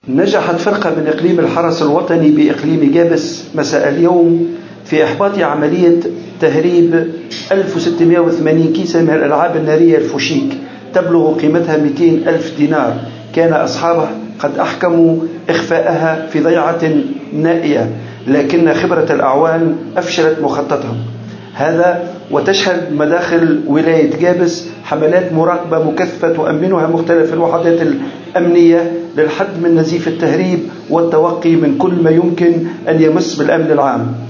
نجحت فرقة من إقليم الحرس الوطني بإقليم جابس مساء اليوم في إحباط عملية تهريب 1680 كيسا من الألعاب النارية الفوشيك تبلغ قيمتها 200 ألف دينار. كان أصحابه قد أحكموا إخفاءها في ضيعة نائية، لكن خبرة الأعوان أفشلت مخططهم هذا. وتشهد مداخل ولاية جابس حملات مراقبة مكثفة تؤمنها مختلف الوحدات الأمنية للحد من نزيف التهريب والتوقي من كل ما يمكن أن يمس بالأمن العام.